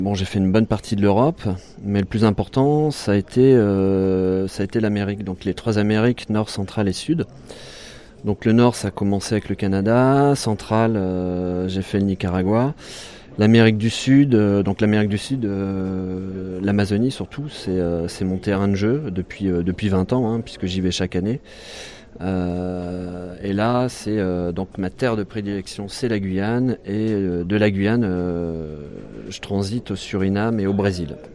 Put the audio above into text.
Bon, j'ai fait une bonne partie de l'Europe, mais le plus important, ça a été l'Amérique. Donc les 3 Amériques, Nord, Centrale et Sud. Donc le Nord, ça a commencé avec le Canada. Centrale, j'ai fait le Nicaragua. L'Amérique du Sud, l'Amazonie surtout, c'est mon terrain de jeu depuis 20 ans, hein, puisque j'y vais chaque année. Et là, donc ma terre de prédilection, c'est la Guyane. Et de la Guyane, je transite au Suriname et au Brésil.